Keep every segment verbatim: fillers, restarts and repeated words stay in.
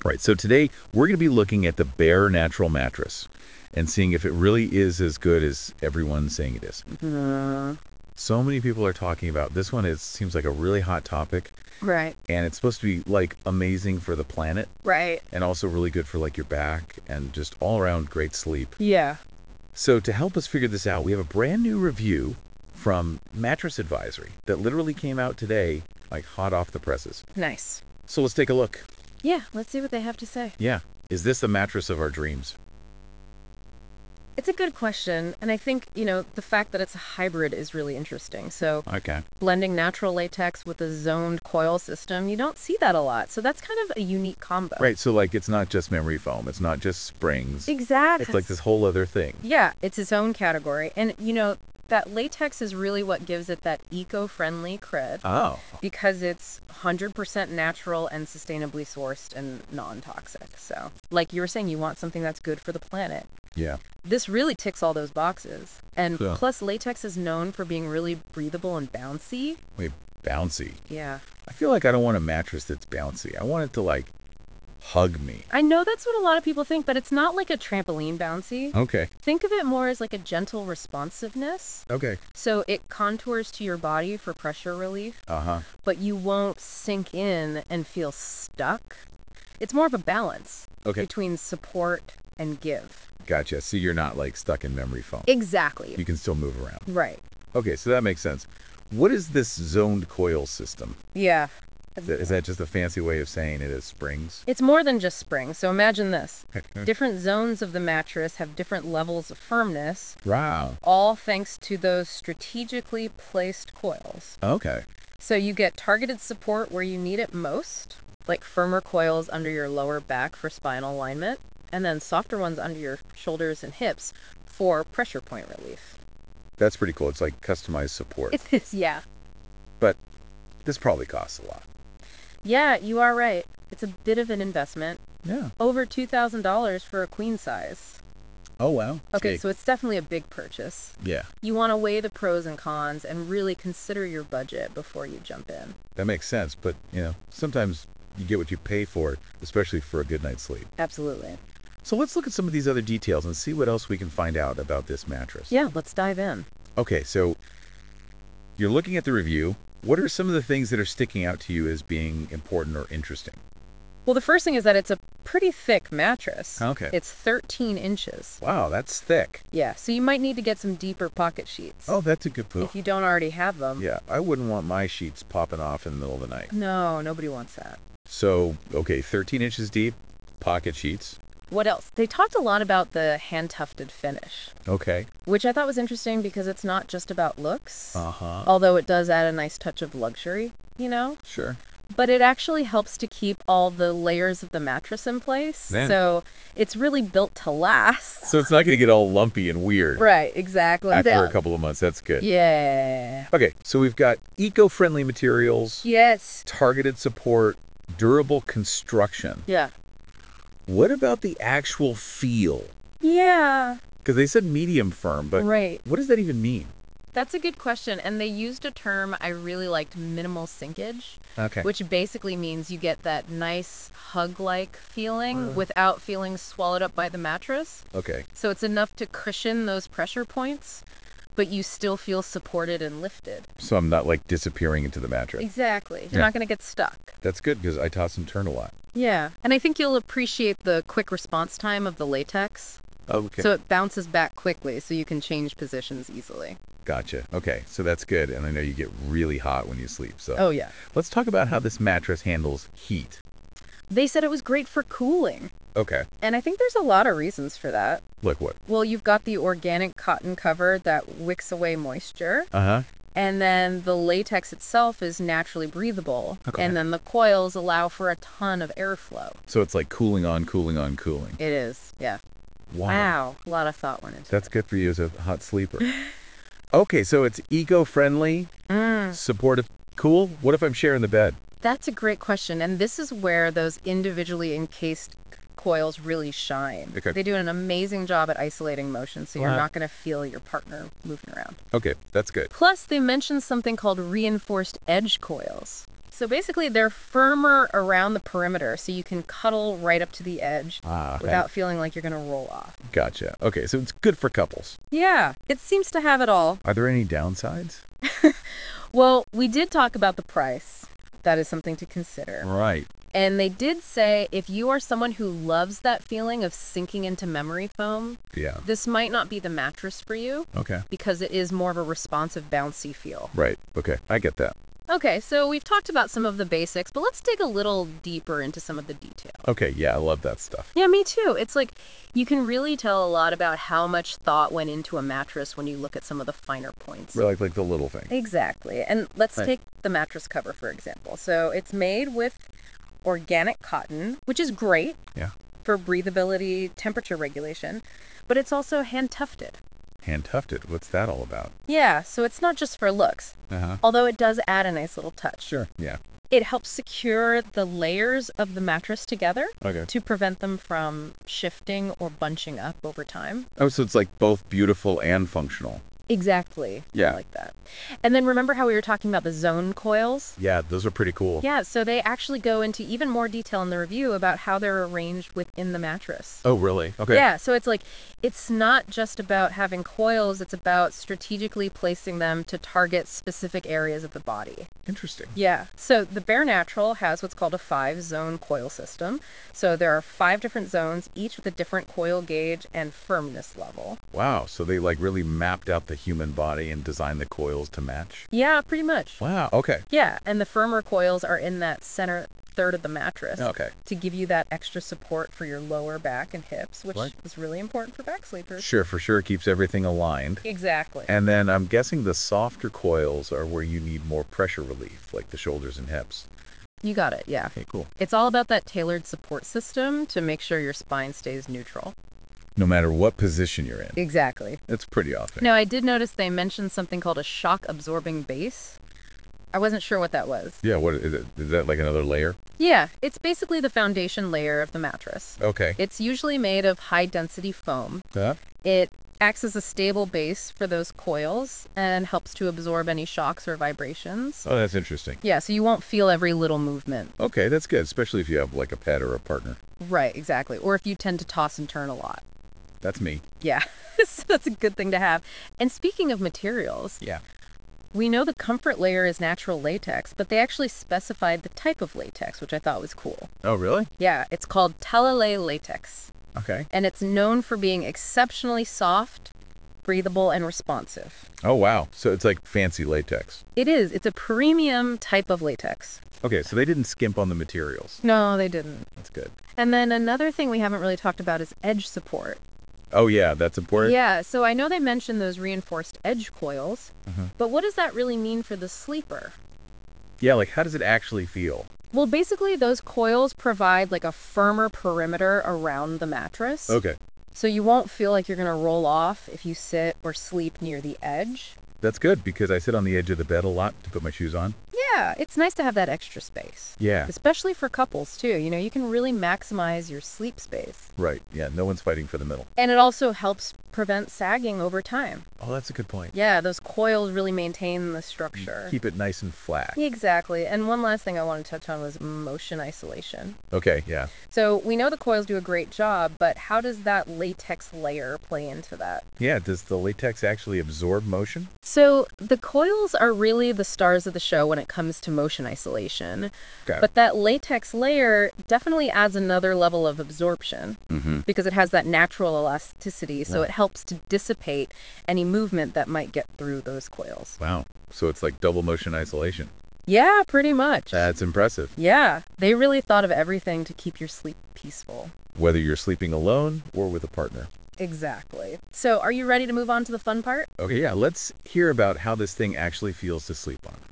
Right. So today we're going to be looking at the Bare Natural mattress and seeing if it really is as good as everyone's saying it is. Uh, So many people are talking about this one. It seems like a really hot topic, right, and it's supposed to be like amazing for the planet right. and also really good for like your back and just all around great sleep. Yeah. So to help us figure this out, we have a brand new review from Mattress Advisory that literally came out today, like hot off the presses. Nice. So let's take a look. Yeah, let's see what they have to say. Yeah. Is this the mattress of our dreams? It's a good question, and I think, you know, the fact that it's a hybrid is really interesting. So, Okay. blending natural latex with a zoned coil system, you don't see that a lot. So, that's kind of a unique combo. Right. So like it's not just memory foam. It's not just springs. Exactly. It's like this whole other thing. Yeah, it's its own category. And, you know, that latex is really what gives it that eco-friendly cred Oh. because it's one hundred percent natural and sustainably sourced and non-toxic. So, like you were saying, you want something that's good for the planet. Yeah. This really ticks all those boxes. And Yeah. plus, latex is known for being really breathable and bouncy. Wait, bouncy. Yeah. I feel like I don't want a mattress that's bouncy. I want it to like hug me. I know that's what a lot of people think, but it's not like a trampoline bouncy. Okay. Think of it more as like a gentle responsiveness. Okay. So it contours to your body for pressure relief, Uh-huh. but you won't sink in and feel stuck. It's more of a balance Okay. between support and give. Gotcha. So you're not like stuck in memory foam. Exactly. You can still move around. Right. Okay, so that makes sense. What is this zoned coil system? Yeah. Is that, is that just a fancy way of saying it is springs? It's more than just springs. So imagine this. Different zones of the mattress have different levels of firmness, Wow. all thanks to those strategically placed coils. Okay. So you get targeted support where you need it most, like firmer coils under your lower back for spinal alignment, and then softer ones under your shoulders and hips for pressure point relief. That's pretty cool. It's like customized support. It is, yeah. But this probably costs a lot. Yeah, you are right. It's a bit of an investment. Yeah. Over two thousand dollars for a queen size. Oh, wow. Okay, Okay. so it's definitely a big purchase. Yeah, You want to weigh the pros and cons and really consider your budget before you jump in. that makes sense. But, you know, sometimes you get what you pay for, especially for a good night's sleep. Absolutely. So let's look at some of these other details and see what else we can find out about this mattress. Yeah, let's dive in. Okay, so you're looking at the review. What are some of the things that are sticking out to you as being important or interesting? Well, the first thing is that it's a pretty thick mattress. Okay. It's thirteen inches. Wow, that's thick. Yeah, so you might need to get some deeper pocket sheets. Oh, that's a good If poop. you don't already have them. Yeah, I wouldn't want my sheets popping off in the middle of the night. No, nobody wants that. So, okay, thirteen inches deep, pocket sheets. What else? They talked a lot about the hand-tufted finish, Okay. which I thought was interesting because it's not just about looks, Uh-huh. although it does add a nice touch of luxury, you know? Sure. But it actually helps to keep all the layers of the mattress in place. Man. So it's really built to last. So it's not going to get all lumpy and weird Right, exactly. after a couple of months. That's good. Yeah. Okay, so we've got eco-friendly materials, Yes. targeted support, durable construction. Yeah. What about the actual feel? Yeah. Because they said medium firm, but Right. what does that even mean? That's a good question. And they used a term I really liked, minimal sinkage, Okay. which basically means you get that nice hug-like feeling without feeling swallowed up by the mattress. Okay. So it's enough to cushion those pressure points, but you still feel supported and lifted. So I'm not like disappearing into the mattress. Exactly. You're Yeah. not going to get stuck. That's good because I toss and turn a lot. Yeah. And I think you'll appreciate the quick response time of the latex. Okay. So it bounces back quickly so you can change positions easily. Gotcha. Okay, so that's good. And I know you get really hot when you sleep. So Oh, yeah. let's talk about how this mattress handles heat. They said it was great for cooling. Okay. And I think there's a lot of reasons for that. Look what? Well, you've got the organic cotton cover that wicks away moisture. Uh-huh. And then the latex itself is naturally breathable. Okay. And then the coils allow for a ton of airflow. So it's like cooling on, cooling on, cooling. It is, yeah. Wow. Wow. A lot of thought went into it. That's good for you as a hot sleeper. Okay, so it's eco-friendly, Mm. supportive, cool. What if I'm sharing the bed? That's a great question. And this is where those individually encased coils really shine. Okay. They do an amazing job at isolating motion, so you're Wow. not going to feel your partner moving around. Okay, that's good. Plus, they mentioned something called reinforced edge coils. So basically, they're firmer around the perimeter, so you can cuddle right up to the edge Ah, okay. without feeling like you're going to roll off. Gotcha. Okay, so it's good for couples. Yeah, it seems to have it all. Are there any downsides? Well, we did talk about the price. That is something to consider. Right. And they did say if you are someone who loves that feeling of sinking into memory foam, Yeah. this might not be the mattress for you Okay. because it is more of a responsive, bouncy feel. Right. Okay, I get that. Okay, so we've talked about some of the basics, but let's dig a little deeper into some of the detail. Okay, yeah, I love that stuff. Yeah, me too. It's like you can really tell a lot about how much thought went into a mattress when you look at some of the finer points. Like like the little thing. Exactly. And let's Right. take the mattress cover, for example. So it's made with organic cotton, which is great Yeah. for breathability, temperature regulation, but it's also hand tufted. Hand tufted. What's that all about? Yeah, so it's not just for looks, Uh-huh. although it does add a nice little touch. Sure. Yeah. It helps secure the layers of the mattress together Okay. to prevent them from shifting or bunching up over time. Oh, so it's like both beautiful and functional. Exactly. Yeah. I like that. And then remember how we were talking about the zone coils? Yeah, those are pretty cool. Yeah, so they actually go into even more detail in the review about how they're arranged within the mattress. Oh, really? Okay. Yeah, so it's like, it's not just about having coils, it's about strategically placing them to target specific areas of the body. Interesting. Yeah, so the Bare Natural has what's called a five-zone coil system. So there are five different zones, each with a different coil gauge and firmness level. Wow, so they like really mapped out the human body and designed the coils to match? Yeah, pretty much. Wow, okay. Yeah, and the firmer coils are in that center third of the mattress Okay. to give you that extra support for your lower back and hips, which Right. is really important for back sleepers. Sure, for sure. It keeps everything aligned. Exactly. And then I'm guessing the softer coils are where you need more pressure relief, like the shoulders and hips. You got it, yeah. Okay, cool. It's all about that tailored support system to make sure your spine stays neutral. No matter what position you're in. Exactly. That's pretty awesome. Now, I did notice they mentioned something called a shock absorbing base. I wasn't sure what that was. Yeah, what is it? Is that like another layer? Yeah, it's basically the foundation layer of the mattress. Okay. It's usually made of high density foam. Uh, It acts as a stable base for those coils and helps to absorb any shocks or vibrations. oh, that's interesting. Yeah, so you won't feel every little movement. Okay, that's good, especially if you have like a pet or a partner. Right, exactly. Or if you tend to toss and turn a lot. That's me. Yeah, so that's a good thing to have. And speaking of materials, Yeah. we know the comfort layer is natural latex, but they actually specified the type of latex, which I thought was cool. Oh, really? Yeah, it's called Talalay latex, Okay. and it's known for being exceptionally soft, breathable, and responsive. Oh, wow. So it's like fancy latex. It is. It's a premium type of latex. Okay, so they didn't skimp on the materials. No, they didn't. That's good. And then another thing we haven't really talked about is edge support. Oh, yeah, that's important. Yeah, so I know they mentioned those reinforced edge coils, Mhm. but what does that really mean for the sleeper? Yeah, like how does it actually feel? Well, basically, those coils provide like a firmer perimeter around the mattress. Okay. So you won't feel like you're going to roll off if you sit or sleep near the edge. That's good because I sit on the edge of the bed a lot to put my shoes on. Yeah, it's nice to have that extra space. Yeah. Especially for couples, too. You know, you can really maximize your sleep space. Right. Yeah, no one's fighting for the middle. And it also helps prevent sagging over time. Oh, that's a good point. Yeah, those coils really maintain the structure. Keep it nice and flat. Exactly. And one last thing I wanted to touch on was motion isolation. Okay, yeah. So we know the coils do a great job, but how does that latex layer play into that? Yeah, does the latex actually absorb motion? So the coils are really the stars of the show when it comes to motion isolation. Okay. But that latex layer definitely adds another level of absorption Mm-hmm. because it has that natural elasticity, so Yeah. it helps to dissipate any movement that might get through those coils. Wow. So it's like double motion isolation. Yeah, pretty much. That's impressive. Yeah, they really thought of everything to keep your sleep peaceful. Whether you're sleeping alone or with a partner. Exactly. So, are you ready to move on to the fun part? Okay, yeah, let's hear about how this thing actually feels to sleep on.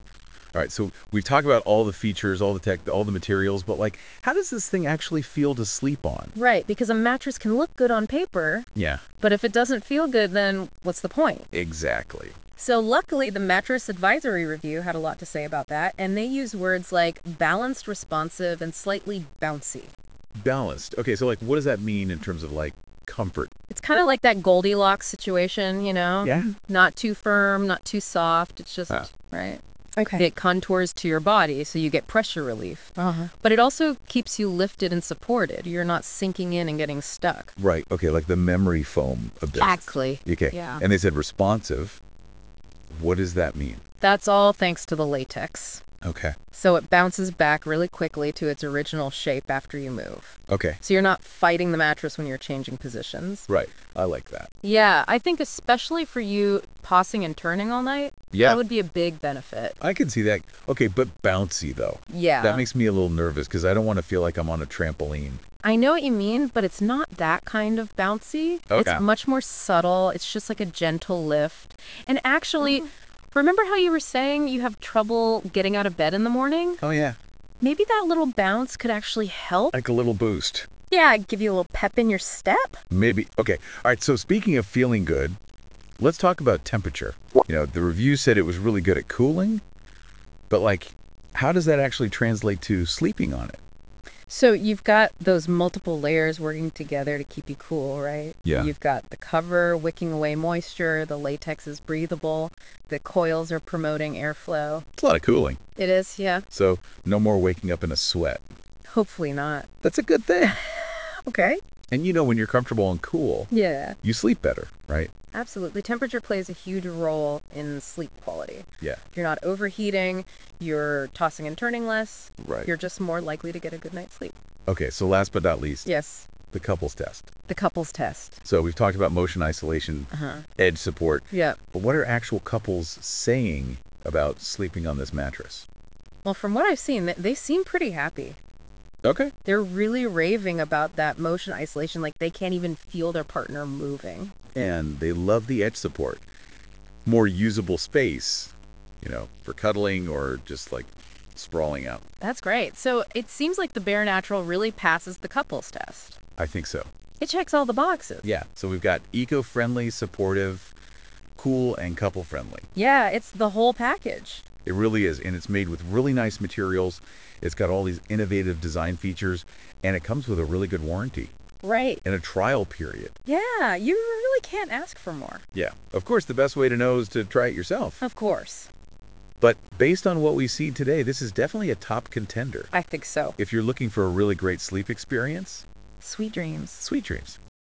All right, so we've talked about all the features, all the tech, all the materials, but like, how does this thing actually feel to sleep on? Right, because a mattress can look good on paper, Yeah, but if it doesn't feel good, then what's the point? exactly. So, luckily, the Mattress Advisory Review had a lot to say about that, and they use words like balanced, responsive, and slightly bouncy. Balanced. Okay, so like what does that mean in terms of like comfort? It's kind of like that Goldilocks situation, you know? Yeah. Not too firm, not too soft. It's just, Ah. right? Okay. It contours to your body, so you get pressure relief. Uh-huh. But it also keeps you lifted and supported. You're not sinking in and getting stuck. Right. Okay, like the memory foam a bit. Exactly. Okay. Yeah. And they said responsive. What does that mean? That's all thanks to the latex. Okay. So it bounces back really quickly to its original shape after you move. Okay. So you're not fighting the mattress when you're changing positions. Right. I like that. Yeah, I think especially for you tossing and turning all night, Yeah. that would be a big benefit. I can see that. Okay, but bouncy though. Yeah. That makes me a little nervous because I don't want to feel like I'm on a trampoline. I know what you mean, but it's not that kind of bouncy. Okay. It's much more subtle. It's just like a gentle lift. And actually, remember how you were saying you have trouble getting out of bed in the morning? Oh yeah. Maybe that little bounce could actually help. Like a little boost. Yeah, give you a little pep in your step. Maybe. Okay. All right. So speaking of feeling good, let's talk about temperature. You know, the review said it was really good at cooling, but like, how does that actually translate to sleeping on it? So you've got those multiple layers working together to keep you cool, right? Yeah. You've got the cover wicking away moisture, the latex is breathable, the coils are promoting airflow. It's a lot of cooling. It is, yeah. So no more waking up in a sweat. Hopefully not. That's a good thing. Okay. And you know, when you're comfortable and cool, Yeah, you sleep better, right? absolutely. Temperature plays a huge role in sleep quality. Yeah. You're not overheating, you're tossing and turning less, Right. you're just more likely to get a good night's sleep. Okay. So last but not least, Yes, the couples test. the couples test. So we've talked about motion isolation, Uh-huh. edge support, Yeah. but what are actual couples saying about sleeping on this mattress? Well, from what I've seen, th- they seem pretty happy. Okay. They're really raving about that motion isolation, like they can't even feel their partner moving. And they love the edge support. More usable space, you know, for cuddling or just like sprawling out. That's great. So it seems like the Bare Natural really passes the couples test. I think so. It checks all the boxes. Yeah. So we've got eco-friendly, supportive, cool, and couple-friendly. Yeah, it's the whole package. It really is. And it's made with really nice materials. It's got all these innovative design features, and it comes with a really good warranty Right. and a trial period. Yeah, you really can't ask for more. Yeah. Of course, the best way to know is to try it yourself. Of course. But based on what we see today, this is definitely a top contender. I think so. If you're looking for a really great sleep experience, Sweet dreams. sweet dreams.